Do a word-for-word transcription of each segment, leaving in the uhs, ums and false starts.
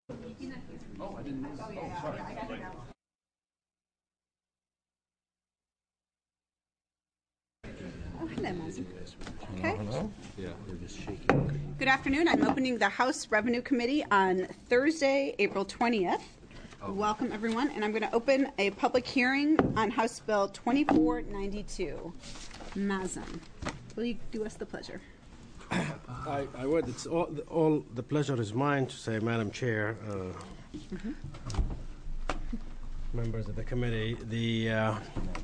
Oh, I didn't know. Oh, yeah, sorry. Yeah, I got it now. Oh, hello, Mazen. Okay. Hello? Yeah, they're just shaking. Good afternoon. I'm opening the House Revenue Committee on Thursday, April twentieth. Oh. Welcome, everyone. And I'm going to open a public hearing on House Bill twenty-four ninety-two. Mazen, will you do us the pleasure? I, I would. It's all, all the pleasure is mine to say, Madam Chair, uh, mm-hmm. members of the committee, the uh,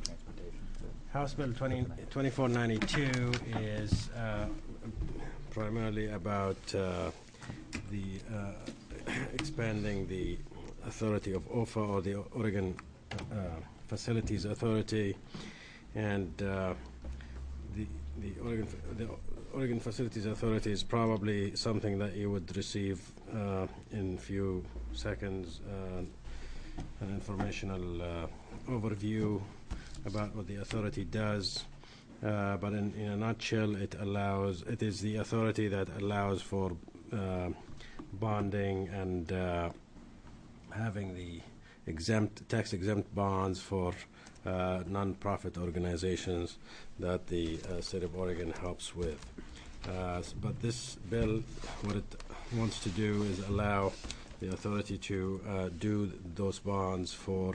House Bill twenty-four ninety-two is uh, primarily about uh, the uh, expanding the authority of O F A, or the Oregon uh, Facilities Authority, and uh, the the Oregon the Oregon Facilities Authority is probably something that you would receive uh, in a few seconds, uh, an informational uh, overview about what the authority does. Uh, but in, in a nutshell, it allows, it is the authority that allows for uh, bonding and uh, having the exempt, tax-exempt bonds for uh, non-profit organizations that the uh, state of Oregon helps with. Uh, but this bill, what it wants to do is allow the authority to uh, do those bonds for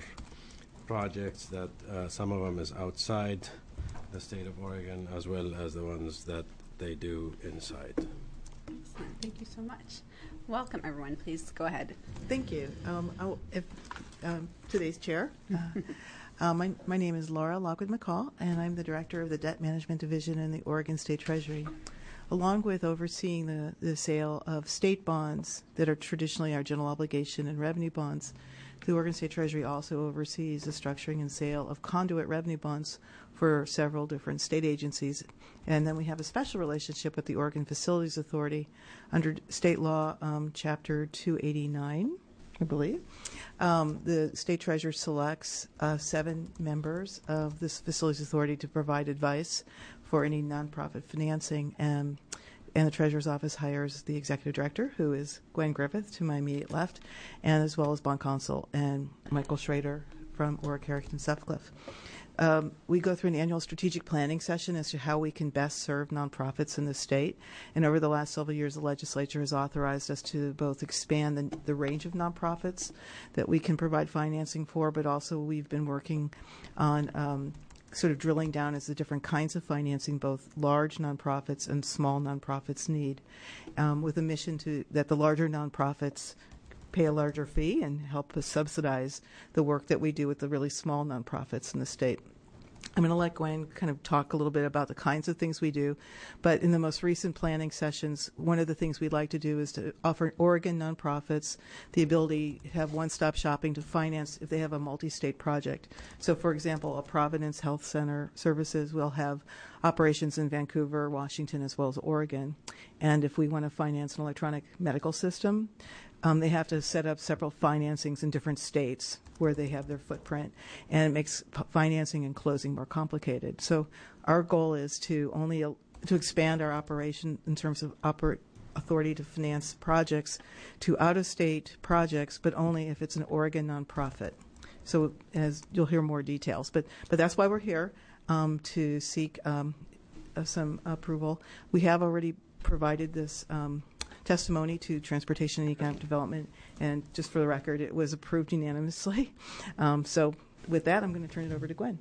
projects that uh, some of them is outside the state of Oregon, as well as the ones that they do inside. Excellent. Thank you so much. Welcome, everyone. Please go ahead. Thank you. Um, I'll, if, um, today's chair. Uh, uh, my, my name is Laura Lockwood McCall, and I'm the director of the Debt Management Division in the Oregon State Treasury. Along with overseeing the, the sale of state bonds that are traditionally our general obligation and revenue bonds, the Oregon State Treasury also oversees the structuring and sale of conduit revenue bonds for several different state agencies. And then we have a special relationship with the Oregon Facilities Authority under state law, um, Chapter two eighty-nine, I believe. Um, the state treasurer selects uh, seven members of this Facilities Authority to provide advice for any nonprofit financing, and, and the treasurer's office hires the executive director, who is Gwen Griffith to my immediate left, and as well as bond counsel and Michael Schrader from Orrick-Herrick and Sutcliffe. Um, we go through an annual strategic planning session as to how we can best serve nonprofits in the state. And over the last several years, the legislature has authorized us to both expand the, the range of nonprofits that we can provide financing for, but also we've been working on um, sort of drilling down as the different kinds of financing both large nonprofits and small nonprofits need, um, with a mission to that the larger nonprofits pay a larger fee and help us subsidize the work that we do with the really small nonprofits in the state. I'm going to let Gwen kind of talk a little bit about the kinds of things we do, but in the most recent planning sessions, one of the things we'd like to do is to offer Oregon nonprofits the ability to have one-stop shopping to finance if they have a multi-state project. So, for example, a Providence Health Center Services will have operations in Vancouver, Washington, as well as Oregon. And if we want to finance an electronic medical system, Um, they have to set up several financings in different states where they have their footprint, and it makes p- financing and closing more complicated. So our goal is to only uh, to expand our operation in terms of oper- authority to finance projects to out-of-state projects, but only if it's an Oregon nonprofit. So as you'll hear more details, but but that's why we're here, um, to seek um, uh, some approval. We have already provided this Um, testimony to Transportation and Economic Development, and just for the record, it was approved unanimously. Um, so with that, I'm going to turn it over to Gwen.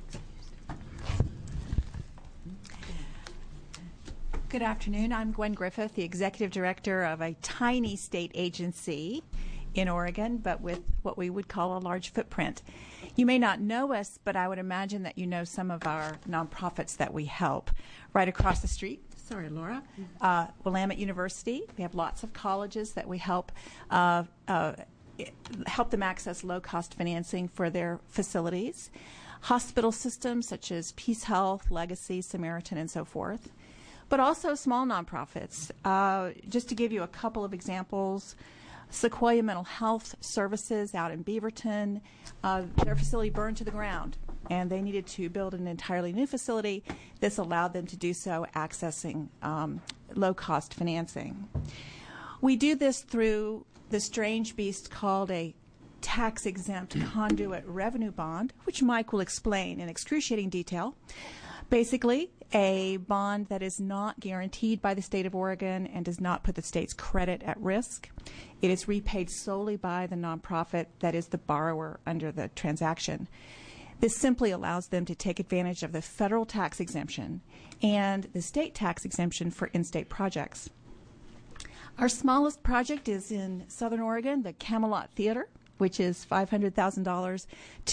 Good afternoon. I'm Gwen Griffith, the Executive Director of a tiny state agency in Oregon, but with what we would call a large footprint. You may not know us, but I would imagine that you know some of our nonprofits that we help. Right across the street, sorry, Laura, uh, Willamette University. We have lots of colleges that we help uh, uh, help them access low-cost financing for their facilities. Hospital systems such as Peace Health, Legacy, Samaritan, and so forth. But also small nonprofits. Uh, just to give you a couple of examples, Sequoia Mental Health Services out in Beaverton, uh, their facility burned to the ground, and they needed to build an entirely new facility. This allowed them to do so, accessing um, low-cost financing. We do this through the strange beast called a tax-exempt conduit revenue bond, which Mike will explain in excruciating detail. Basically, a bond that is not guaranteed by the state of Oregon and does not put the state's credit at risk. It is repaid solely by the nonprofit that is the borrower under the transaction. This simply allows them to take advantage of the federal tax exemption and the state tax exemption for in-state projects. Our smallest project is in Southern Oregon, the Camelot Theater, which is five hundred thousand dollars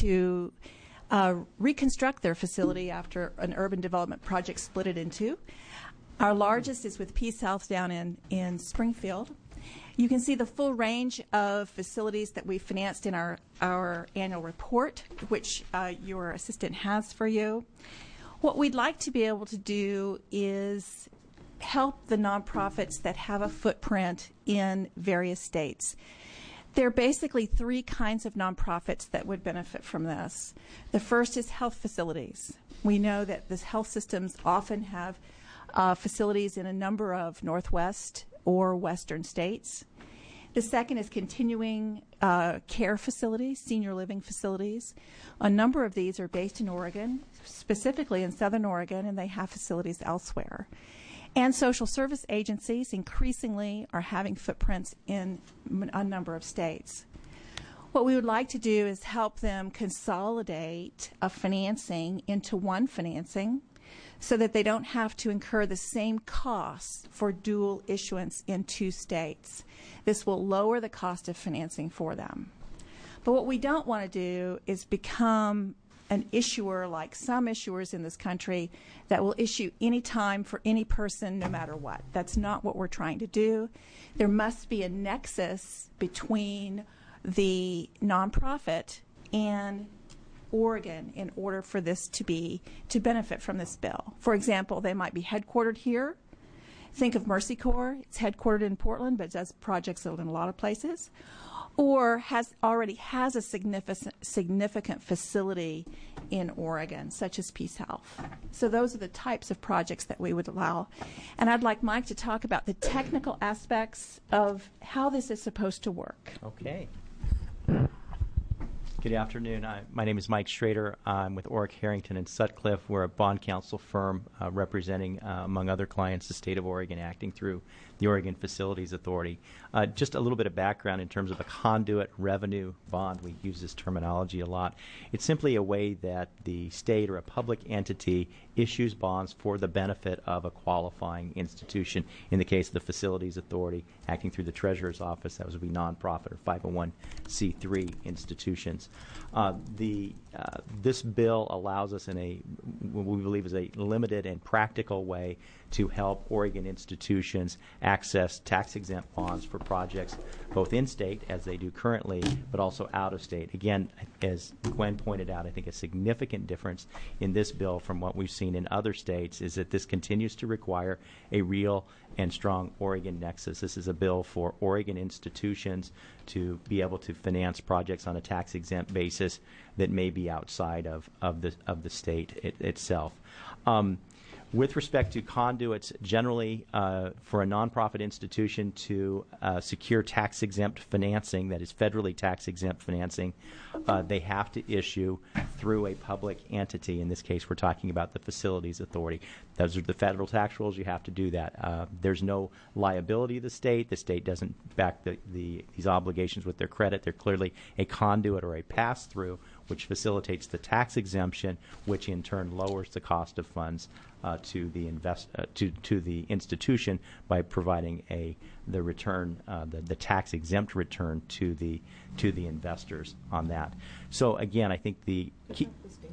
to uh, reconstruct their facility after an urban development project split it in two. Our largest is with Peace Health down in, in Springfield. You can see the full range of facilities that we financed in our, our annual report, which uh, your assistant has for you. What we'd like to be able to do is help the nonprofits that have a footprint in various states. There are basically three kinds of nonprofits that would benefit from this. The first is health facilities. We know that the health systems often have uh, facilities in a number of Northwest or Western states. The second is continuing uh, care facilities, senior living facilities. A number of these are based in Oregon, specifically in Southern Oregon, and they have facilities elsewhere. And social service agencies increasingly are having footprints in a number of states. What we would like to do is help them consolidate a financing into one financing so that they don't have to incur the same costs for dual issuance in two states. This will lower the cost of financing for them. But what we don't want to do is become an issuer like some issuers in this country that will issue any time for any person no matter what. That's not what we're trying to do. There must be a nexus between the nonprofit and Oregon in order for this to be to benefit from this bill. For example, they might be headquartered here. Think of Mercy Corps. It's headquartered in Portland, but does projects in a lot of places. Or has already has a significant significant facility in Oregon, such as Peace Health. So those are the types of projects that we would allow. And I'd like Mike to talk about the technical aspects of how this is supposed to work. Okay. Good afternoon. I, my name is Mike Schrader. I'm with Orrick, Harrington, and Sutcliffe. We're a bond counsel firm uh, representing, uh, among other clients, the state of Oregon, acting through the Oregon Facilities Authority. Uh, just a little bit of background in terms of a conduit revenue bond. We use this terminology a lot. It's simply a way that the state or a public entity issues bonds for the benefit of a qualifying institution. In the case of the Facilities Authority, acting through the Treasurer's Office, that would be nonprofit or five oh one c three institutions. Uh, the uh, this bill allows us in a what we believe is a limited and practical way to help Oregon institutions access tax-exempt bonds for projects both in-state, as they do currently, but also out-of-state. Again, as Gwen pointed out, I think a significant difference in this bill from what we've seen in other states is that this continues to require a real and strong Oregon nexus. This is a bill for Oregon institutions to be able to finance projects on a tax-exempt basis that may be outside of, of, the, of the state it, itself. Um, With respect to conduits, generally uh, for a nonprofit institution to uh, secure tax-exempt financing, that is federally tax-exempt financing, uh, they have to issue through a public entity. In this case, we're talking about the Facilities Authority. Those are the federal tax rules. You have to do that. Uh, there's no liability of the state. The state doesn't back the, the, these obligations with their credit. They're clearly a conduit or a pass-through, which facilitates the tax exemption, which in turn lowers the cost of funds uh, to the invest uh, to to the institution by providing a the return uh, the the tax exempt return to the to the investors on that. So again, I think the key.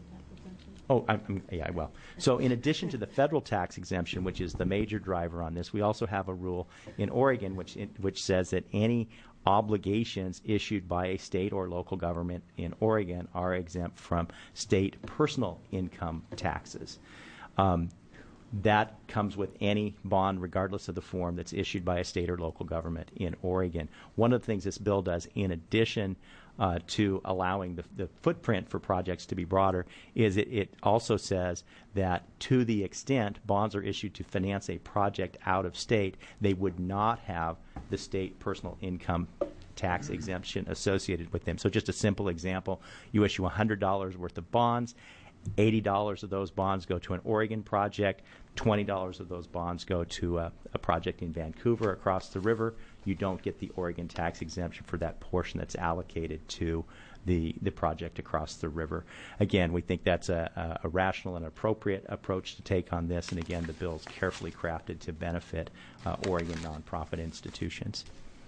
Oh, I'm, I'm, yeah, I will. So in addition to the federal tax exemption, which is the major driver on this, we also have a rule in Oregon which in, which says that any obligations issued by a state or local government in Oregon are exempt from state personal income taxes. Um, That comes with any bond, regardless of the form, that's issued by a state or local government in Oregon. One of the things this bill does, in addition uh, to allowing the, the footprint for projects to be broader, is it, it also says that to the extent bonds are issued to finance a project out of state, they would not have the state personal income tax exemption associated with them. So just a simple example, you issue one hundred dollars worth of bonds, eighty dollars of those bonds go to an Oregon project, twenty dollars of those bonds go to a, a project in Vancouver across the river. You don't get the Oregon tax exemption for that portion that's allocated to the, the project across the river. Again, we think that's a, a, a rational and appropriate approach to take on this, and again, the bill is carefully crafted to benefit uh, Oregon nonprofit institutions.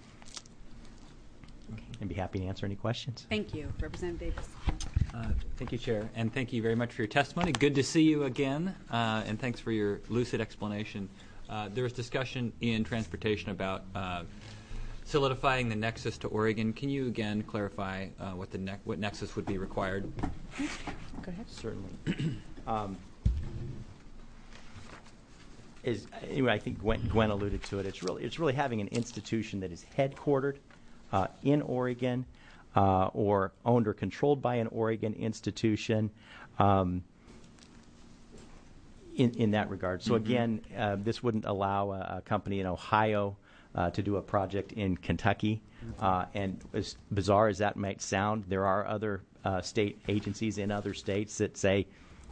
And be happy to answer any questions. Thank you. Representative Davis. Uh, thank you, Chair, and thank you very much for your testimony. Good to see you again, uh, and thanks for your lucid explanation. Uh, there was discussion in transportation about uh, solidifying the nexus to Oregon. Can you again clarify uh, what the ne- what nexus would be required? Go ahead. Certainly. um, is anyway, I think Gwen, Gwen alluded to it. It's really it's really having an institution that is headquartered Uh, in Oregon uh, or owned or controlled by an Oregon institution um, in, in that regard. So mm-hmm. again, uh, this wouldn't allow a, a company in Ohio uh, to do a project in Kentucky. Mm-hmm. Uh, and as bizarre as that might sound, there are other uh, state agencies in other states that say,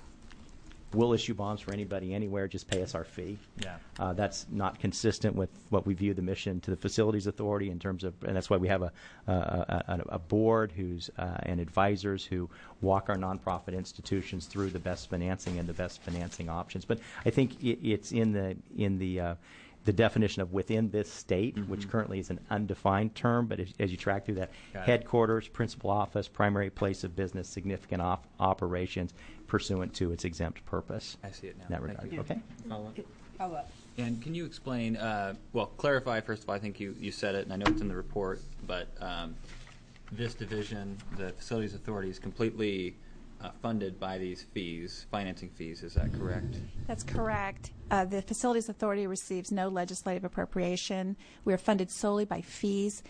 we'll issue bonds for anybody anywhere, just pay us our fee. Yeah. Uh, that's not consistent with what we view the mission to the Facilities Authority in terms of, and that's why we have a a, a, a board who's uh, and advisors who walk our nonprofit institutions through the best financing and the best financing options. But I think it, it's in the in the uh, the definition of within this state, mm-hmm. which currently is an undefined term, but as, as you track through that, Got headquarters, it. principal office, primary place of business, significant op- operations pursuant to its exempt purpose. I see it now. In that Thank regard. you. Okay. Follow up. Follow up. And can you explain, uh, well, clarify, first of all, I think you, you said it, and I know it's in the report, but um, this division, the Facilities Authority, is completely uh, funded by these fees, financing fees. Is that correct? That's correct. Uh, the Facilities Authority receives no legislative appropriation. We are funded solely by fees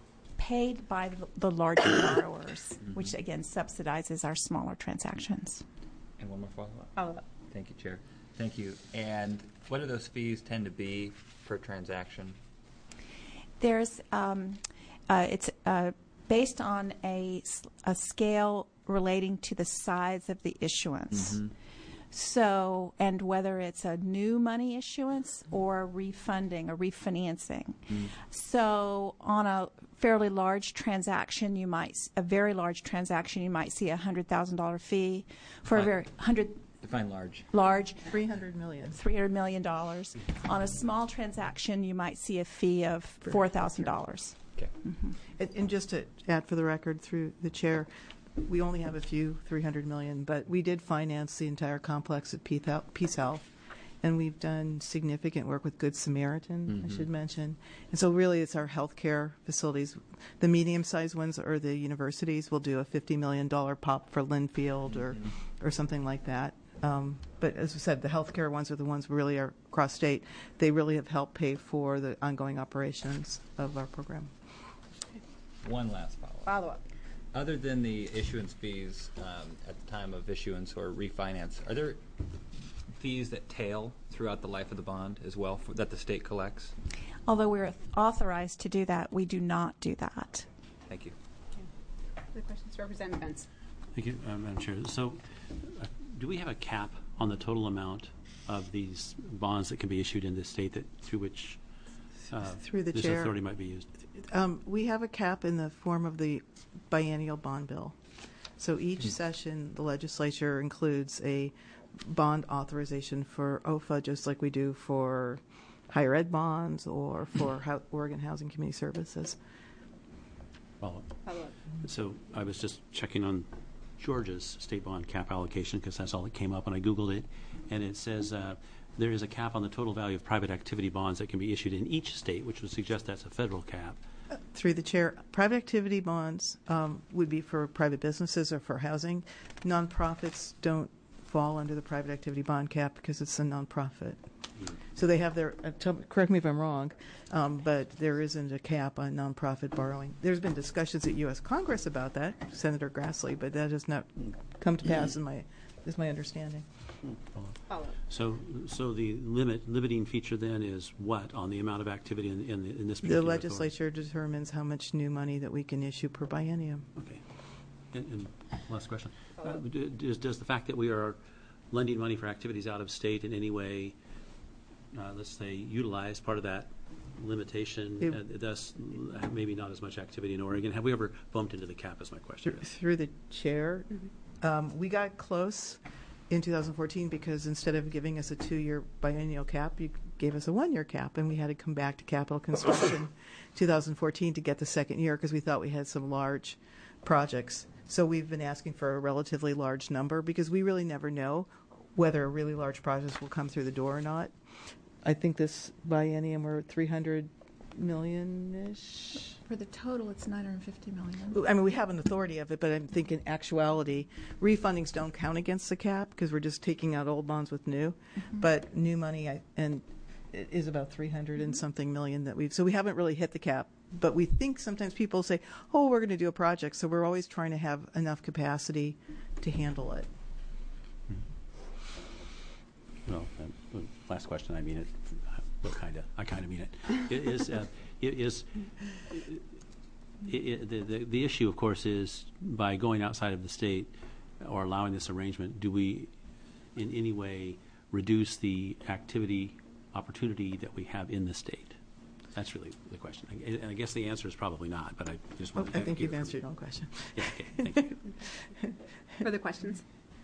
paid by the, the larger borrowers, mm-hmm. which, again, subsidizes our smaller transactions. And one more follow-up. Follow-up. Thank you, Chair. Thank you. And what do those fees tend to be per transaction? There's, um, uh, it's uh, based on a, a scale relating to the size of the issuance. Mm-hmm. So, and whether it's a new money issuance or refunding or refinancing. Mm. So, on a fairly large transaction, you might, a very large transaction, you might see a one hundred thousand dollars fee. For Define, a very, one hundred Define large. Large. three hundred million dollars. three hundred million dollars. On a small transaction, you might see a fee of four thousand dollars. Okay. Mm-hmm. And, and just to add for the record through the chair, we only have a few, three hundred million dollars, but we did finance the entire complex at Peace Health, and we've done significant work with Good Samaritan, mm-hmm. I should mention. And so really it's our healthcare facilities. The medium-sized ones or the universities will do a fifty million dollars pop for Linfield or, mm-hmm. or something like that. Um, but as I said, the healthcare ones are the ones really are cross-state. They really have helped pay for the ongoing operations of our program. One last follow-up. Follow-up. Other than the issuance fees um, at the time of issuance or refinance, are there fees that tail throughout the life of the bond as well for, that the state collects? Although we're authorized to do that, we do not do that. Thank you. Other questions? Representative Benz. Thank you, uh, Madam Chair. So uh, do we have a cap on the total amount of these bonds that can be issued in this state that through which uh, through the this chair. authority might be used? Um, we have a cap in the form of the biennial bond bill. So each mm-hmm. session, the legislature includes a bond authorization for O F A, just like we do for higher ed bonds or for ho- Oregon Housing Community Services. Follow up. Follow up. So I was just checking on Georgia's state bond cap allocation because that's all that came up, and I Googled it, and it says uh, there is a cap on the total value of private activity bonds that can be issued in each state, which would suggest that's a federal cap. Uh, through the chair, private activity bonds um, would be for private businesses or for housing. Nonprofits don't fall under the private activity bond cap because it's a nonprofit. So they have their, uh, tell, correct me if I'm wrong, um, but there isn't a cap on nonprofit borrowing. There's been discussions at U S Congress about that, Senator Grassley, but that has not come to pass in my, is my understanding. Follow. So, so the limit, limiting feature then is what on the amount of activity in, in, in this The particular legislature determines how much new money that we can issue per biennium. authority? Okay. And, and last question. Uh, d- does, does the fact that we are lending money for activities out of state in any way, uh, let's say, utilize part of that limitation, It- uh, thus uh, maybe not as much activity in Oregon? Have we ever bumped into the cap is my question. Through, through the chair, um, we got close in two thousand fourteen because instead of giving us a two-year biennial cap, you gave us a one-year cap, and we had to come back to capital construction two thousand fourteen to get the second year because we thought we had some large projects. So we've been asking for a relatively large number because we really never know whether a really large project will come through the door or not. I think this biennium we're at three hundred million-ish. For the total, it's nine hundred fifty million. I mean, we have an authority of it, but I'm thinking actuality, refundings don't count against the cap because we're just taking out old bonds with new. Mm-hmm. But new money I, and it is about three hundred and something million that we've, so we haven't really hit the cap. But we think sometimes people say, oh, we're going to do a project. So we're always trying to have enough capacity to handle it. Well, uh, last question, I mean it, well, kind of, I kind of mean it. It is, uh, it is, it, it, the, the, the issue, of course, is by going outside of the state or allowing this arrangement, do we in any way reduce the activity opportunity that we have in the state? That's really the question. And I guess the answer is probably not, but I just Well, want to I think hear you've from answered you. your own question. Yeah, okay, thank you. Further questions?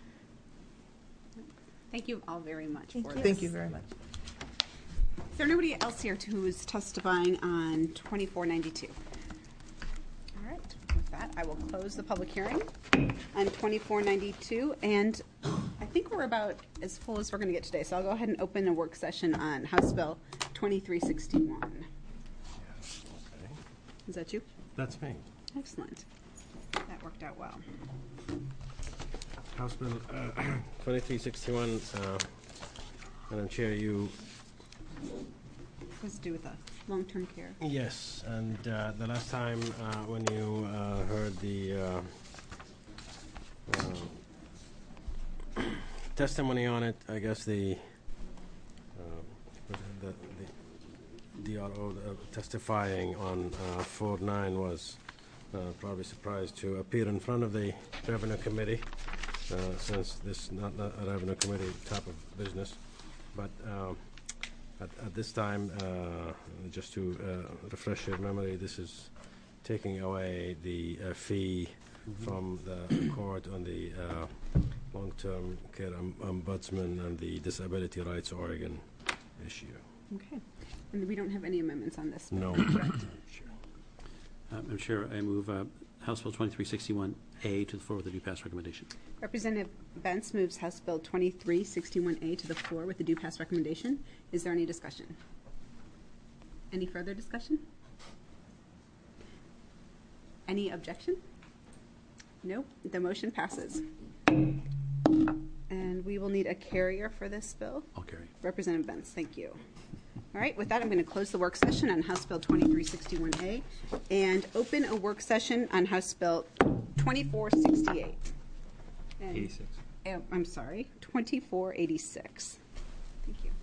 Thank you all very much Thank for you. this. Thank you very much. Is there nobody else here who is testifying on twenty-four ninety-two? All right, with that, I will close the public hearing on twenty-four ninety-two, and I think we're about as full as we're going to get today, so I'll go ahead and open a work session on House Bill twenty-three sixty-one. Is that you? That's me. Excellent. That worked out well. House Bill uh, twenty-three sixty-one, uh, Madam Chair, you, What's to do with the long-term care? yes, and uh, the last time uh, when you uh, heard the uh, uh, testimony on it, I guess the uh, the, the D R O uh, testifying on uh, four nine was uh, probably surprised to appear in front of the Revenue Committee. Uh, since this is not, not a revenue committee type of business. But um, at, at this time, uh, just to uh, refresh your memory, this is taking away the uh, fee mm-hmm. from the court on the uh, long-term care um, ombudsman and the Disability Rights Oregon issue. Okay. And we don't have any amendments on this? No. Correct. Sure. Uh, Madam Chair, I move uh, House Bill twenty-three sixty-one A to the floor with a due pass recommendation. Representative Bentz moves House Bill twenty-three sixty-one A to the floor with the due pass recommendation. Is there any discussion? Any further discussion? Any objection? No. The motion passes. And we will need a carrier for this bill. I'll carry. Representative Bentz, thank you. All right, with that, I'm going to close the work session on House Bill twenty-three sixty-one A and open a work session on House Bill twenty-four sixty-eight. And- eighty-six. Oh, I'm sorry, twenty-four eighty-six. Thank you.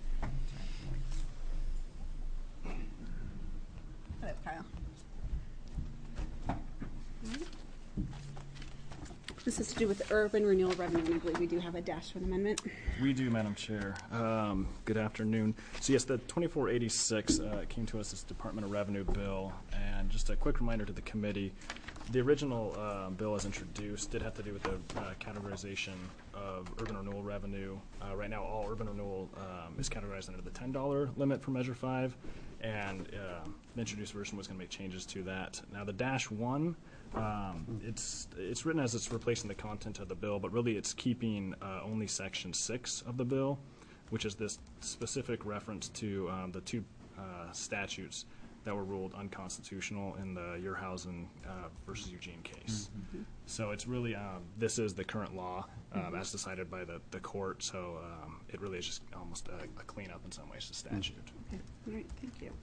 Hello, Kyle. All right. This is to do with urban renewal revenue, and I believe we do have a Dashwood amendment. We do, Madam Chair. Um, good afternoon. So yes, the twenty-four eighty-six uh, came to us as Department of Revenue bill, and just a quick reminder to the committee, the original uh, bill as introduced did have to do with the uh, categorization of urban renewal revenue. Uh, right now, all urban renewal um, is categorized under the ten dollar limit for Measure five, and uh, the introduced version was going to make changes to that. Now, the Dash one, um, it's it's written as it's replacing the content of the bill, but really it's keeping uh, only Section six of the bill, which is this specific reference to um, the two uh, statutes that were ruled unconstitutional in the Urhausen uh, versus Eugene case. Mm-hmm. So it's really, um, this is the current law um, as decided by the, the court, so um, it really is just almost a, a cleanup in some ways to statute. Okay. All right, thank you.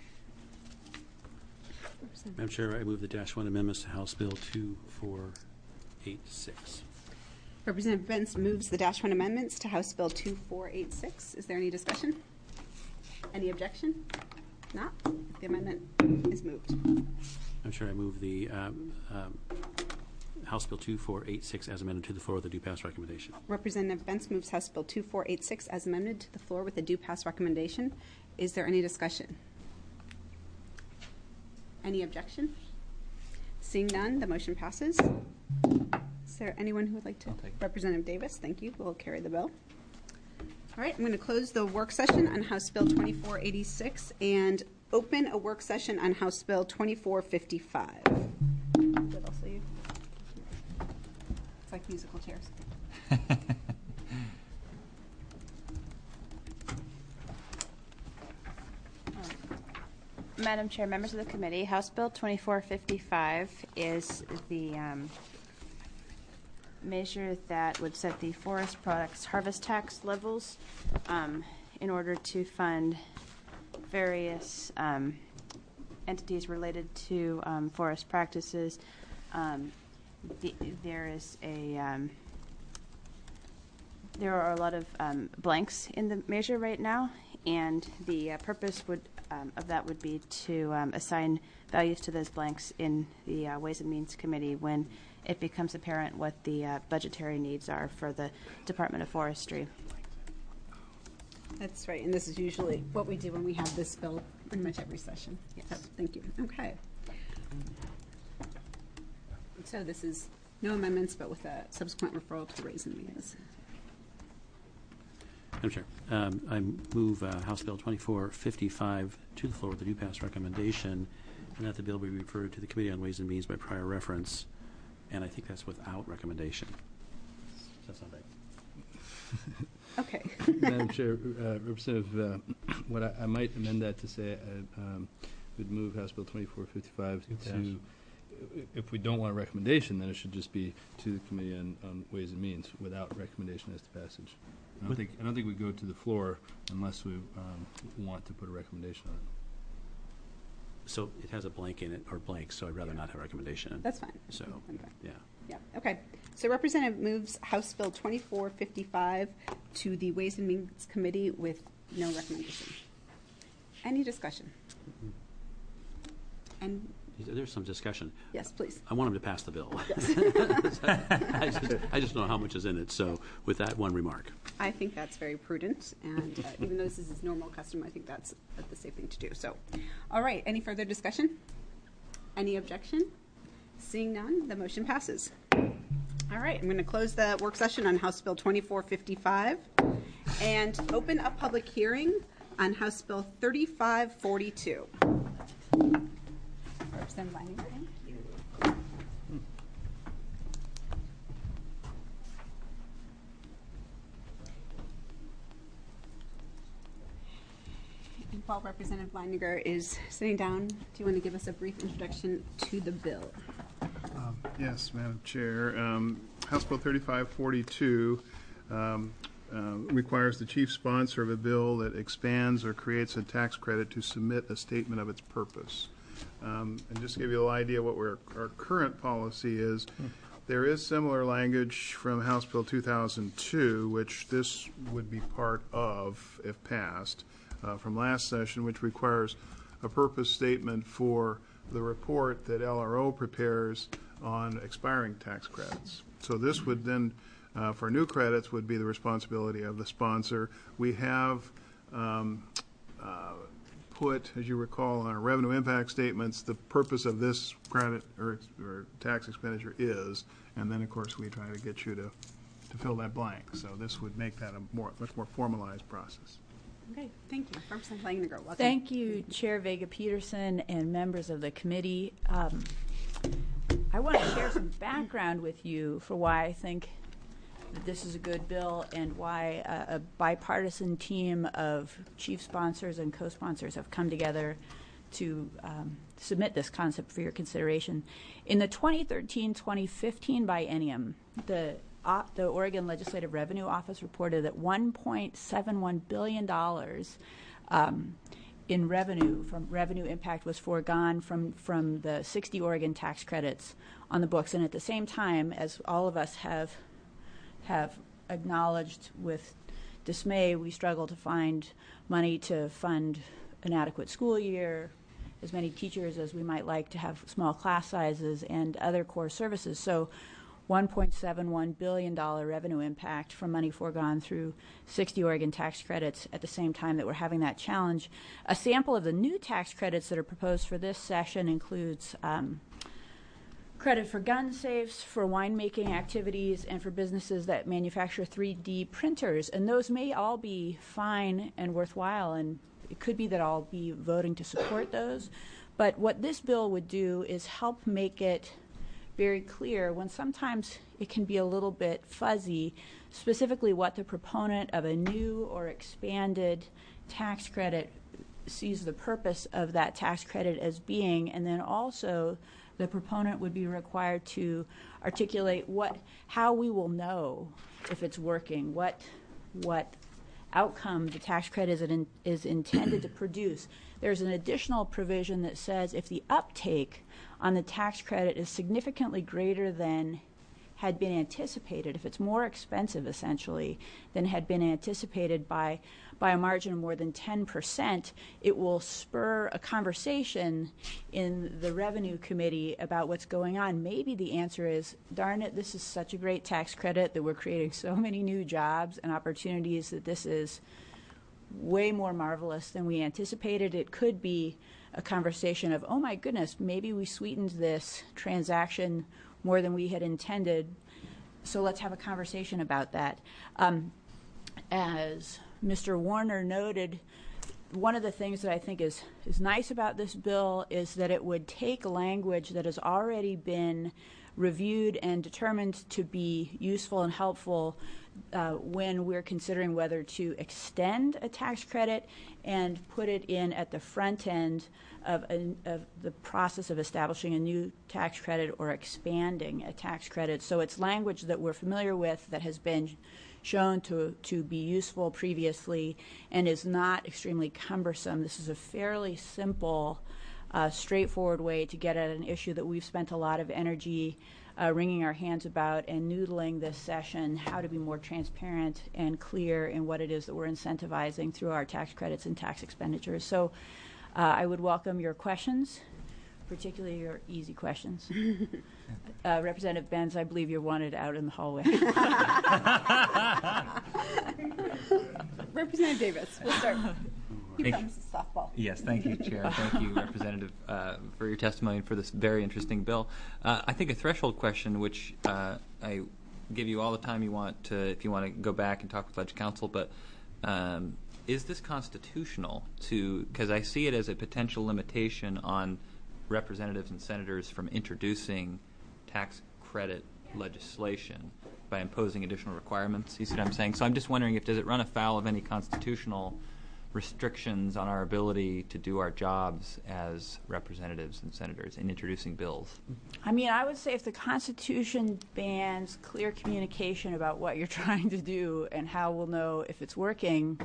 Madam Chair, I move the dash one amendments to House Bill two four eight six. Representative Benz moves the dash one amendments to House Bill two four eight six. Is there any discussion? Any objection? Not. The amendment is moved. I'm sure I move the um, um, House Bill two four eight six as amended to the floor with a due pass recommendation. Representative Benz moves House Bill two four eight six as amended to the floor with a due pass recommendation. Is there any discussion? Any objection? Seeing none, the motion passes. Is there anyone who would like to? Representative Davis, thank you. Will carry the bill. All right, I'm going to close the work session on House Bill twenty-four eighty-six and open a work session on House Bill twenty-four fifty-five. Good, I'll see you. It's like musical chairs. Madam Chair, members of the committee, House Bill twenty-four fifty-five is the um, measure that would set the forest products harvest tax levels um, in order to fund various um, entities related to um, forest practices. Um, the, there is a um, there are a lot of um, blanks in the measure right now, and the uh, purpose would um, of that would be to um, assign values to those blanks in the uh, Ways and Means Committee when it becomes apparent what the uh, budgetary needs are for the Department of Forestry. That's right, and this is usually what we do when we have this bill pretty much every session. Yes, so, thank you. Okay. So this is no amendments, but with a subsequent referral to Ways and Means. Madam Chair, um, I move uh, House Bill twenty-four fifty-five to the floor with a due pass recommendation, and that the bill be referred to the Committee on Ways and Means by prior reference, and I think that's without recommendation. Does that sound right? Okay. Madam Chair, uh, Representative, uh, what I, I might amend that to say, I um, would move House Bill twenty-four fifty-five Yes. to, if we don't want a recommendation, then it should just be to the Committee on, on Ways and Means without recommendation as to passage. I don't think I don't think we go to the floor unless we um, want to put a recommendation on it. So it has a blank in it, or blank, so I'd rather not have a recommendation. That's fine. So, Okay. yeah. Yeah, okay. So Representative moves House Bill twenty-four fifty-five to the Ways and Means Committee with no recommendation. Any discussion? And There's some discussion. yes, please. I want him to pass the bill. Yes. I, just, I just don't know how much is in it, so with that one remark. I think that's very prudent, and uh, even though this is his normal custom, I think that's uh, the safe thing to do. So, all right, any further discussion? Any objection? Seeing none, the motion passes. All right, I'm going to close the work session on House Bill twenty-four fifty-five and open a public hearing on House Bill thirty-five forty-two. Representative Leininger. And while Representative Leininger is sitting down, do you want to give us a brief introduction to the bill? Um, yes, Madam Chair. Um, House Bill thirty-five forty-two um, uh, requires the chief sponsor of a bill that expands or creates a tax credit to submit a statement of its purpose. Um, and just to give you an idea what we're, our current policy is, there is similar language from House Bill two thousand two, which this would be part of if passed, uh, from last session, which requires a purpose statement for the report that L R O prepares on expiring tax credits. So this would then, uh, for new credits, would be the responsibility of the sponsor. We have um, uh, put, as you recall, on our revenue impact statements, the purpose of this credit or, or tax expenditure is, and then of course we try to get you to, to fill that blank. So this would make that a more, much more formalized process. Okay, thank you. Representative Leininger, welcome. Thank you, Chair Vega Peterson and members of the committee. Um, I want to share some background with you for why I think that this is a good bill and why a, a bipartisan team of chief sponsors and co-sponsors have come together to um, submit this concept for your consideration. In the twenty thirteen twenty fifteen biennium, the uh, the Oregon Legislative Revenue Office reported that one point seven one billion dollars um, in revenue from revenue impact was foregone from from the sixty Oregon tax credits on the books, and at the same time, as all of us have have acknowledged with dismay, we struggle to find money to fund an adequate school year, as many teachers as we might like, to have small class sizes, and other core services. So one point seven one billion dollars revenue impact from money foregone through sixty Oregon tax credits at the same time that we're having that challenge. A sample of the new tax credits that are proposed for this session includes um, credit for gun safes, for winemaking activities, and for businesses that manufacture three D printers. And those may all be fine and worthwhile, and it could be that I'll be voting to support those. But what this bill would do is help make it very clear, when sometimes it can be a little bit fuzzy, specifically what the proponent of a new or expanded tax credit sees the purpose of that tax credit as being, and then also the proponent would be required to articulate what, how we will know if it's working, what, what outcome the tax credit is, in, is intended to produce. There's an additional provision that says if the uptake on the tax credit is significantly greater than had been anticipated, if it's more expensive essentially than had been anticipated by by a margin of more than ten percent, it will spur a conversation in the Revenue Committee about what's going on. Maybe the answer is, darn it, this is such a great tax credit that we're creating so many new jobs and opportunities that this is way more marvelous than we anticipated. It could be a conversation of, oh my goodness, maybe we sweetened this transaction more than we had intended, so let's have a conversation about that. Um, as Mister Warner noted, one of the things that I think is, is nice about this bill is that it would take language that has already been reviewed and determined to be useful and helpful uh, when we're considering whether to extend a tax credit and put it in at the front end of, a, of the process of establishing a new tax credit or expanding a tax credit. So it's language that we're familiar with, that has been shown to, to be useful previously and is not extremely cumbersome. This is a fairly simple, uh, straightforward way to get at an issue that we've spent a lot of energy uh, wringing our hands about and noodling this session, how to be more transparent and clear in what it is that we're incentivizing through our tax credits and tax expenditures. So uh, I would welcome your questions, particularly your easy questions. uh, Representative Benz, I believe you're wanted out in the hallway. Representative Davis, we'll start. You Thank promised a softball. Yes, thank you, Chair. Thank you, Representative, uh, for your testimony and for this very interesting bill. Uh, I think a threshold question, which uh, I give you all the time you want to, if you want to go back and talk with Ledge Council, but um, is this constitutional to, because I see it as a potential limitation on representatives and senators from introducing tax credit legislation by imposing additional requirements. You see what I'm saying? So I'm just wondering if does it run afoul of any constitutional restrictions on our ability to do our jobs as representatives and senators in introducing bills? I mean, I would say if the Constitution bans clear communication about what you're trying to do and how we'll know if it's working,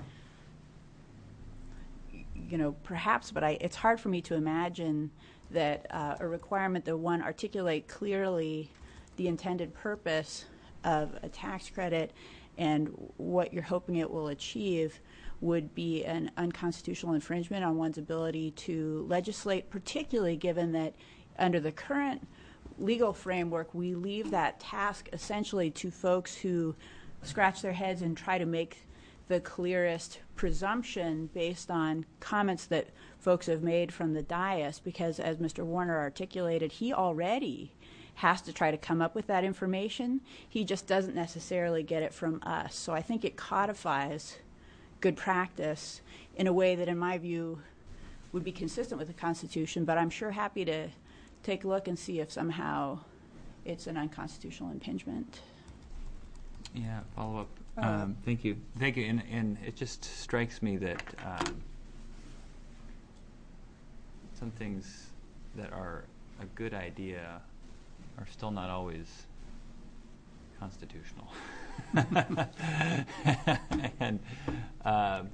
you know, perhaps, but I, it's hard for me to imagine that uh, a requirement that one articulate clearly the intended purpose of a tax credit and what you're hoping it will achieve would be an unconstitutional infringement on one's ability to legislate, particularly given that under the current legal framework, we leave that task essentially to folks who scratch their heads and try to make the clearest presumption based on comments that folks have made from the dais, because as Mister Warner articulated, he already has to try to come up with that information. He just doesn't necessarily get it from us. So I think it codifies good practice in a way that, in my view, would be consistent with the Constitution, but I'm sure happy to take a look and see if somehow it's an unconstitutional impingement. Yeah, follow up. Um, thank you. Thank you. And, and it just strikes me that um, some things that are a good idea are still not always constitutional. and uh,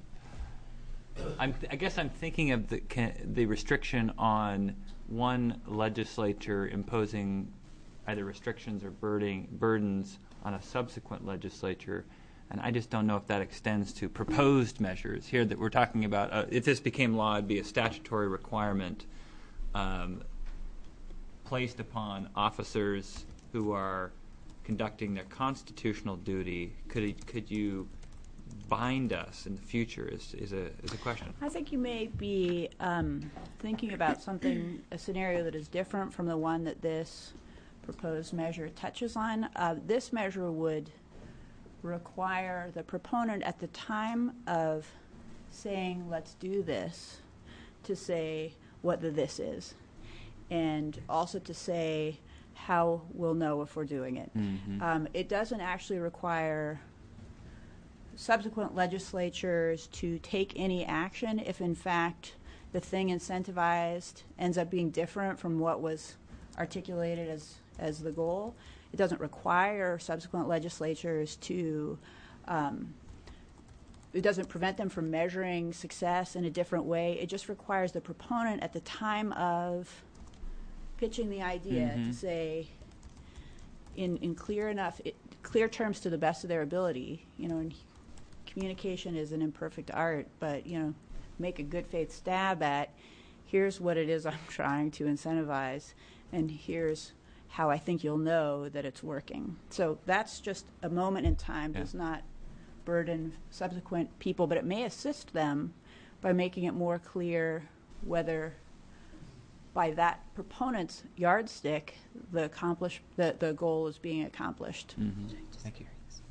I'm th- I guess I'm thinking of the ca- the restriction on one legislature imposing either restrictions or birding, burdens on a subsequent legislature, and I just don't know if that extends to proposed measures here that we're talking about. Uh, if this became law, it'd be a statutory requirement um, placed upon officers who are conducting their constitutional duty. Could could you bind us in the future? Is is a is a question. I think you may be um, thinking about something, a scenario that is different from the one that this proposed measure touches on. Uh, this measure would require the proponent at the time of saying, let's do this, to say what the this is, and also to say how we'll know if we're doing it. Mm-hmm. Um, it doesn't actually require subsequent legislatures to take any action if, in fact, the thing incentivized ends up being different from what was articulated as, as the goal. It doesn't require subsequent legislatures to, um, it doesn't prevent them from measuring success in a different way. It just requires the proponent at the time of pitching the idea Mm-hmm. to say, in, in clear enough, it, clear terms to the best of their ability, you know, and communication is an imperfect art, but, you know, make a good faith stab at, here's what it is I'm trying to incentivize, and here's how I think you'll know that it's working. So that's just a moment in time, Yeah. does not burden subsequent people, but it may assist them by making it more clear whether by that proponent's yardstick the accomplish the, the goal is being accomplished. Mm-hmm. Thank you.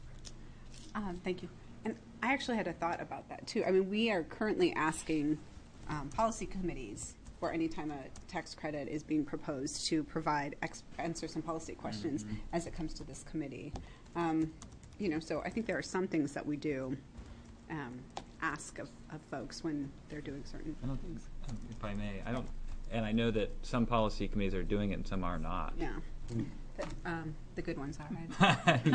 Um, thank you. And I actually had a thought about that too. I mean, we are currently asking um, policy committees, or any time a tax credit is being proposed, to provide ex- answer some policy questions Mm-hmm. as it comes to this committee. Um, you know, so I think there are some things that we do um, ask of, of folks when they're doing certain I don't things. um, if I may, I don't, and I know that some policy committees are doing it and some are not. Yeah. The, um, the good ones are.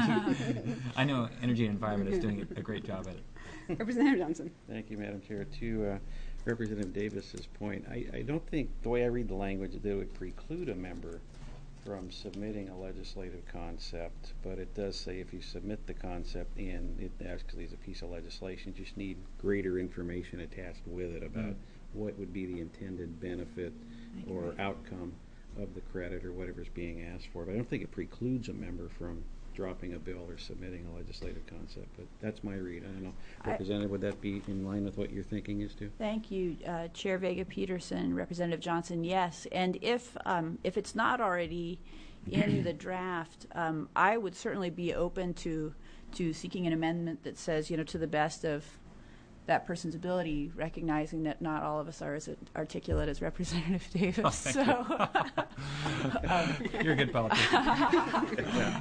I know Energy and Environment is doing a great job at it. Representative Johnson. Thank you, Madam Chair. To uh, Representative Davis's point, I, I don't think, the way I read the language, that it would preclude a member from submitting a legislative concept, but it does say if you submit the concept in, it actually is a piece of legislation, you just need greater information attached with it about Mm. what would be the intended benefit or outcome of the credit or whatever's being asked for. But I don't think it precludes a member from dropping a bill or submitting a legislative concept, but that's my read. I don't know. I- Representative, would that be in line with what your thinking is too? Thank you, uh, Chair Vega Peterson, Representative Johnson. Yes, and if um, if it's not already in the draft, um, I would certainly be open to to seeking an amendment that says, you know, to the best of that person's ability, recognizing that not all of us are as articulate as Representative Davis. Oh, thank so, you. um, You're a good politician.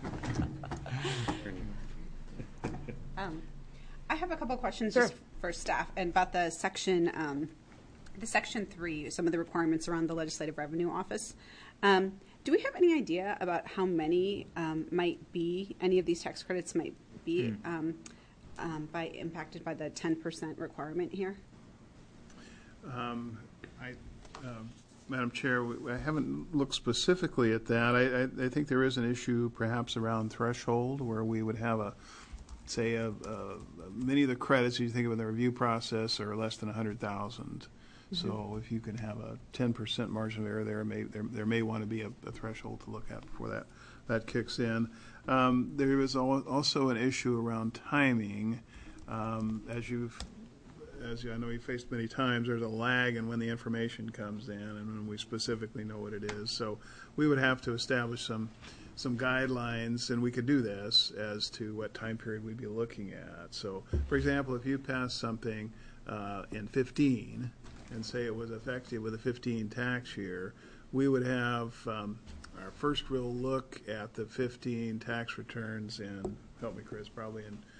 Um, I have a couple questions Sure. just for staff and about the section, um, the section three, some of the requirements around the Legislative Revenue Office. Um, do we have any idea about how many um, might be, any of these tax credits might be Hmm. um, um, by impacted by the ten percent requirement here? Um, I, um, Madam Chair, we- I haven't looked specifically at that. I, I, I think there is an issue perhaps around threshold where we would have a, say, a, a, many of the credits you think of in the review process are less than one hundred thousand. So if you can have a ten percent margin of error there, may, there, there may want to be a, a threshold to look at before that, that kicks in. Um, there is al- also an issue around timing. Um, as you've As you, I know you faced many times, there's a lag in when the information comes in and when we specifically know what it is. So we would have to establish some some guidelines, and we could do this as to what time period we'd be looking at. So, for example, if you pass something uh, in fifteen and say it was effective with a fifteen tax year, we would have um, our first real look at the fifteen tax returns in, help me, Chris, probably in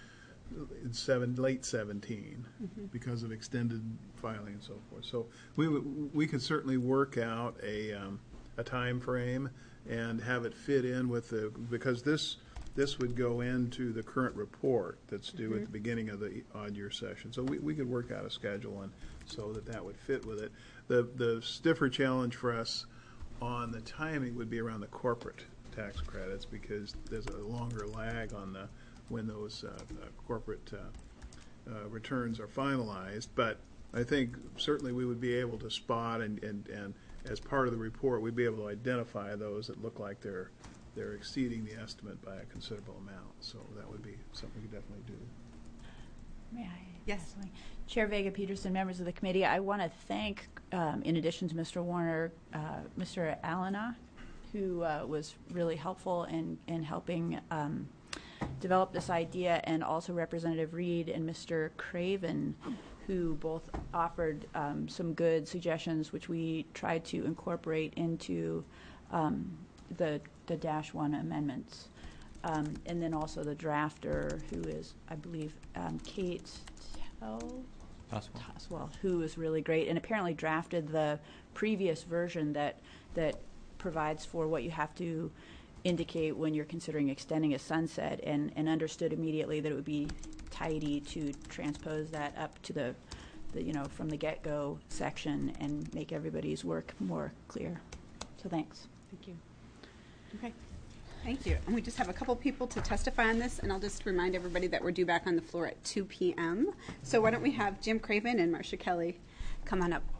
in seven, late seventeen Mhm. because of extended filing and so forth. So we would, we could certainly work out a, um, a time frame and have it fit in with the, because this, this would go into the current report that's due at Mhm. the beginning of the odd year session. So we, we could work out a schedule and so that that would fit with it. The, the stiffer challenge for us on the timing would be around the corporate tax credits because there's a longer lag on the, when those uh, uh, corporate uh, uh, returns are finalized. But I think certainly we would be able to spot and, and, and as part of the report, we'd be able to identify those that look like they're they're exceeding the estimate by a considerable amount. So that would be something we could definitely do. May I? Yes. Chair Vega Peterson, members of the committee, I want to thank, um, in addition to Mister Warner, uh, Mister Alana, who uh, was really helpful in, in helping um, develop this idea, and also Representative Reed and Mister Craven, who both offered um, some good suggestions, which we tried to incorporate into um, the, the dash one amendments. Um, and then also the drafter, who is, I believe, um, Kate Tell? Toswell. Toswell, who is really great, and apparently drafted the previous version that that provides for what you have to indicate when you're considering extending a sunset, and, and understood immediately that it would be tidy to transpose that up to the, the you know, from the get-go section and make everybody's work more clear. So thanks. Thank you. Okay. Thank you. And we just have a couple people to testify on this, and I'll just remind everybody that we're due back on the floor at two p m So why don't we have Jim Craven and Marcia Kelly come on up.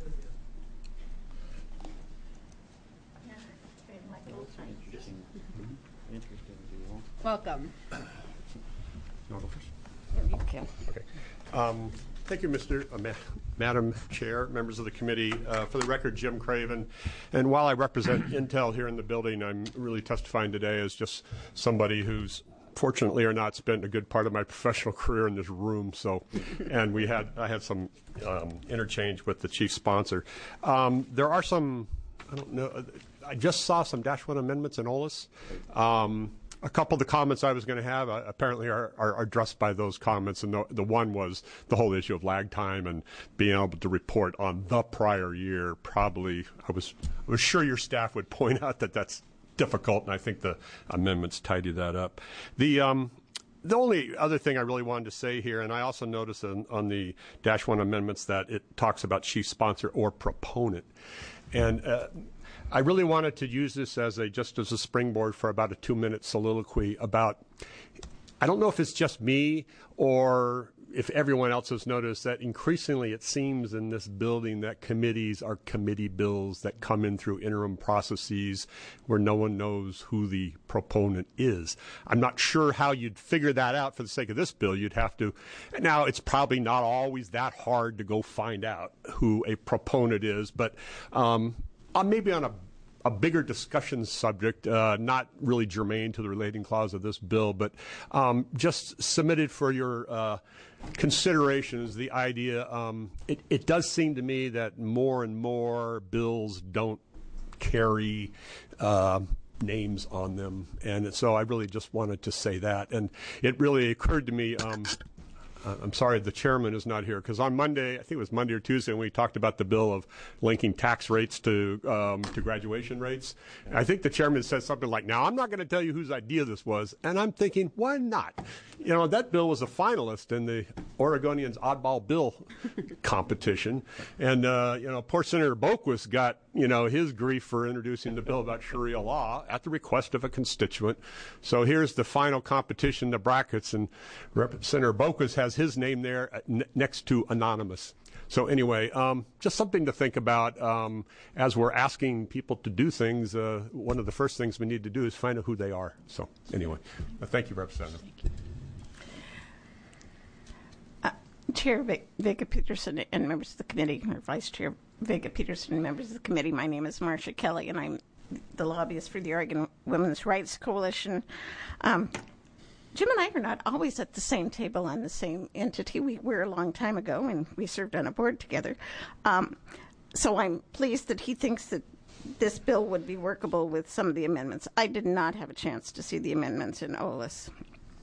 Welcome. Okay. Um, thank you, Mister Uh, Ma Madam Chair, members of the committee. Uh, for the record, Jim Craven. And while I represent Intel here in the building, I'm really testifying today as just somebody who's fortunately or not spent a good part of my professional career in this room. So, and we had I had some um, interchange with the chief sponsor. Um, there are some. I don't know. I just saw some Dash one amendments in O L A S. Um, A couple of the comments I was going to have uh, apparently are, are addressed by those comments, and the, the one was the whole issue of lag time and being able to report on the prior year. Probably, I was I was sure your staff would point out that that's difficult, and I think the amendments tidy that up. The um, the only other thing I really wanted to say here, and I also noticed on, on the Dash one amendments that it talks about chief sponsor or proponent, and. Uh, I really wanted to use this as a just as a springboard for about a two-minute soliloquy about. I don't know if it's just me or if everyone else has noticed that increasingly it seems in this building that committees are committee bills that come in through interim processes where no one knows who the proponent is. I'm not sure how you'd figure that out for the sake of this bill. You'd have to. Now, it's probably not always that hard to go find out who a proponent is, but. Um, Uh, maybe on a, a bigger discussion subject, uh, not really germane to the relating clause of this bill, but um, just submitted for your uh, consideration is the idea. Um, it, it does seem to me that more and more bills don't carry uh, names on them, and so I really just wanted to say that. And it really occurred to me. Um, Uh, I'm sorry the chairman is not here, because on Monday, I think it was Monday or Tuesday, when we talked about the bill of linking tax rates to um, to graduation rates, I think the chairman said something like, now, I'm not going to tell you whose idea this was, and I'm thinking, why not? You know, that bill was a finalist in the Oregonians Oddball Bill competition, and, uh, you know, poor Senator Boquist got, you know, his grief for introducing the bill about Sharia law at the request of a constituent. So here's the final competition, the brackets, and Rep- Senator Boquist has his name there n next to anonymous. So anyway, um, just something to think about um, as we're asking people to do things. Uh, one of the first things we need to do is find out who they are. So anyway, uh, thank you, Representative. Thank you. Uh, Chair Vega Peterson and members of the committee, or Vice Chair Vega Peterson and members of the committee, my name is Marcia Kelly, and I'm the lobbyist for the Oregon Women's Rights Coalition. Um, Jim and I are not always at the same table on the same entity. We were a long time ago, and we served on a board together. Um, so I'm pleased that he thinks that this bill would be workable with some of the amendments. I did not have a chance to see the amendments in O L A S.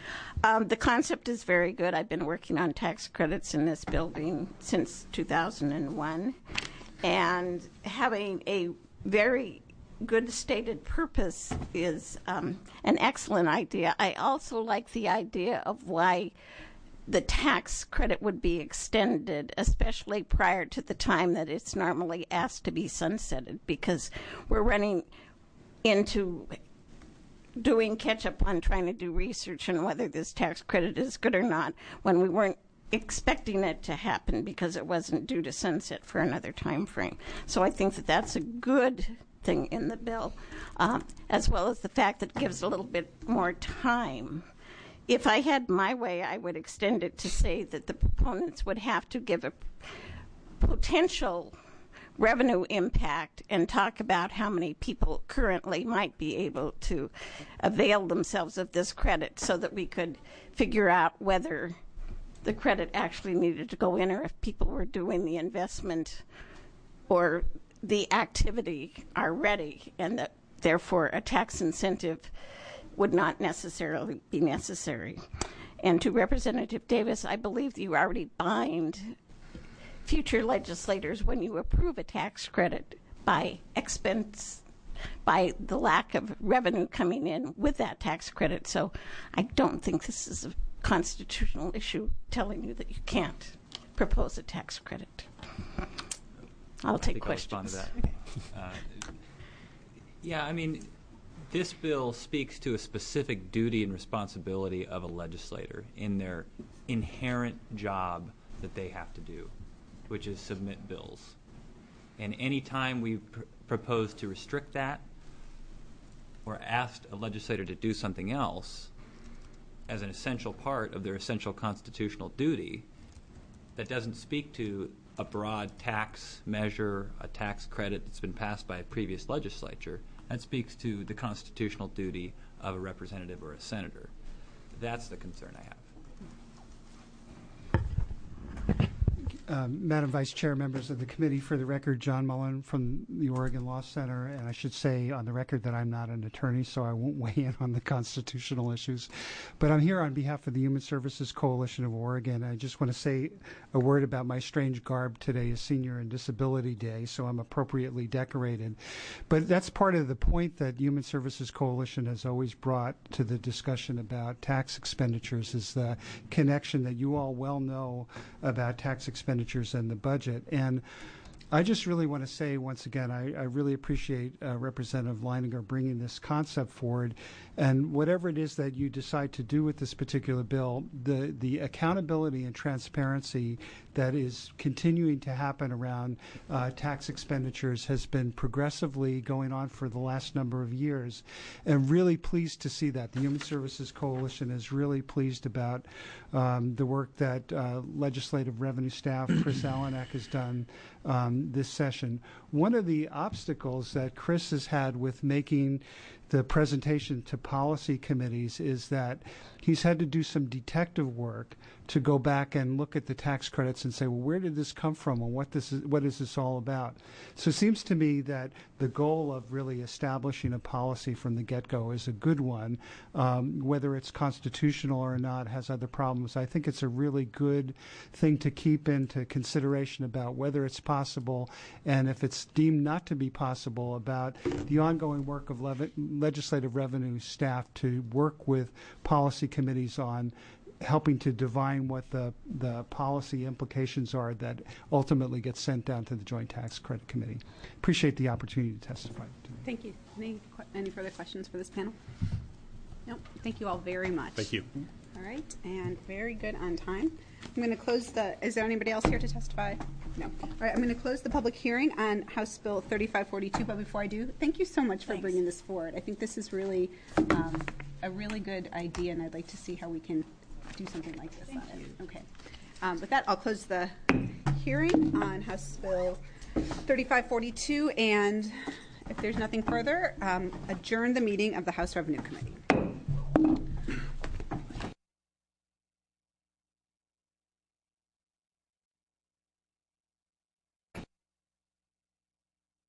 Um, the concept is very good. I've been working on tax credits in this building since two thousand one, and having a very good stated purpose is um, an excellent idea. I also like the idea of why the tax credit would be extended, especially prior to the time that it's normally asked to be sunsetted, because we're running into doing catch up on trying to do research on whether this tax credit is good or not when we weren't expecting it to happen because it wasn't due to sunset for another time frame. So I think that that's a good thing in the bill, um, as well as the fact that it gives a little bit more time. If I had my way, I would extend it to say that the proponents would have to give a potential revenue impact and talk about how many people currently might be able to avail themselves of this credit so that we could figure out whether the credit actually needed to go in or if people were doing the investment or the activity already, and that therefore a tax incentive would not necessarily be necessary. And to Representative Davis, I believe you already bind future legislators when you approve a tax credit by expense, by the lack of revenue coming in with that tax credit. So I don't think this is a constitutional issue telling you that you can't propose a tax credit. I'll take I think questions. I'll respond to that. uh, yeah, I mean, this bill speaks to a specific duty and responsibility of a legislator in their inherent job that they have to do, which is submit bills. And any time we pr- propose to restrict that or asked a legislator to do something else as an essential part of their essential constitutional duty, that doesn't speak to a broad tax measure, a tax credit that's been passed by a previous legislature. That speaks to the constitutional duty of a representative or a senator. That's the concern I have. Um, Madam Vice Chair, members of the committee, for the record, John Mullen from the Oregon Law Center, and I should say on the record that I'm not an attorney, so I won't weigh in on the constitutional issues. But I'm here on behalf of the Human Services Coalition of Oregon. I just want to say a word about my strange garb. Today is Senior and Disability Day, so I'm appropriately decorated. But that's part of the point that Human Services Coalition has always brought to the discussion about tax expenditures, is the connection that you all well know about tax expenditures and the budget. And I just really want to say once again, I, I really appreciate uh, Representative Leininger bringing this concept forward. And whatever it is that you decide to do with this particular bill, the, the accountability and transparency that is continuing to happen around uh, tax expenditures has been progressively going on for the last number of years. And really pleased to see that. The Human Services Coalition is really pleased about um, the work that uh, Legislative Revenue Staff Chris Alanek has done um, this session. One of the obstacles that Chris has had with making the presentation to policy committees is that he's had to do some detective work to go back and look at the tax credits and say, well, where did this come from and what this is, what is this all about? So it seems to me that the goal of really establishing a policy from the get-go is a good one. Um, whether it's constitutional or not has other problems. I think it's a really good thing to keep into consideration about whether it's possible, and if it's deemed not to be possible, about the ongoing work of lev- legislative revenue staff to work with policy committees on helping to divine what the, the policy implications are that ultimately get sent down to the Joint Tax Credit Committee. Appreciate the opportunity to testify. Thank you. Any, any further questions for this panel? No. Thank you all very much. Thank you. All right, and very good on time. I'm going to close the, is there anybody else here to testify? No. All right, I'm going to close the public hearing on House Bill thirty-five forty-two, but before I do, thank you so much for Thanks. bringing this forward. I think this is really um, a really good idea, and I'd like to see how we can do something like this. Thank on you. It. Okay. Um, with that, I'll close the hearing on House Bill thirty-five forty-two, and if there's nothing further, um, adjourn the meeting of the House Revenue Committee.